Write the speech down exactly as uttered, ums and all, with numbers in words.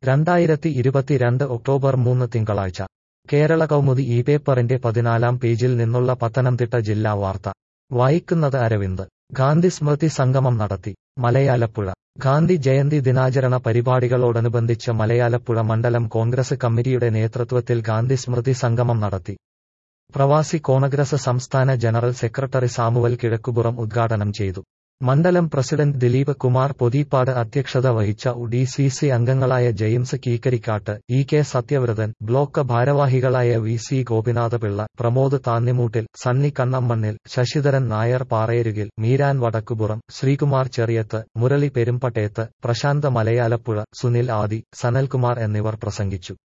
രണ്ടായിരത്തി ഇരുപത്തിരണ്ട് ഒക്ടോബർ മൂന്ന് തിങ്കളാഴ്ച കേരള കൗമുദി ഈ പേപ്പറിന്റെ പതിനാലാം പേജിൽ നിന്നുള്ള പത്തനംതിട്ട ജില്ലാ വാർത്ത വായിക്കുന്നത് അരവിന്ദ്. ഗാന്ധി സ്മൃതി സംഗമം നടത്തി. മലയാലപ്പുഴ ഗാന്ധി ജയന്തി ദിനാചരണ പരിപാടികളോടനുബന്ധിച്ച് മലയാലപ്പുഴ മണ്ഡലം കോൺഗ്രസ് കമ്മിറ്റിയുടെ നേതൃത്വത്തിൽ ഗാന്ധി സ്മൃതി സംഗമം നടത്തി. പ്രവാസി കോൺഗ്രസ് സംസ്ഥാന ജനറൽ സെക്രട്ടറി സാമുവൽ കിഴക്കുപുറം ഉദ്ഘാടനം ചെയ്തു. മണ്ഡലം പ്രസിഡന്റ് ദിലീപ് കുമാർ പൊതിപ്പാട് അധ്യക്ഷത വഹിച്ച ഉ ഡി സി സി അംഗങ്ങളായ ജെയിംസ് കീക്കരിക്കാട്ട്, ഇ കെ സത്യവ്രതൻ, ബ്ലോക്ക് ഭാരവാഹികളായ വി സി ഗോപിനാഥപിള്ള, പ്രമോദ് താന്നിമൂട്ടിൽ, സണ്ണി കണ്ണമ്മണ്ണിൽ, ശശിധരൻ നായർ പാറയരുകിൽ, മീരാൻ വടക്കുപുറം, ശ്രീകുമാർ ചെറിയത്ത്, മുരളി പെരുമ്പട്ടേത്ത്, പ്രശാന്ത് മലയാലപ്പുഴ, സുനിൽ ആദി, സനൽകുമാർ എന്നിവർ പ്രസംഗിച്ചു.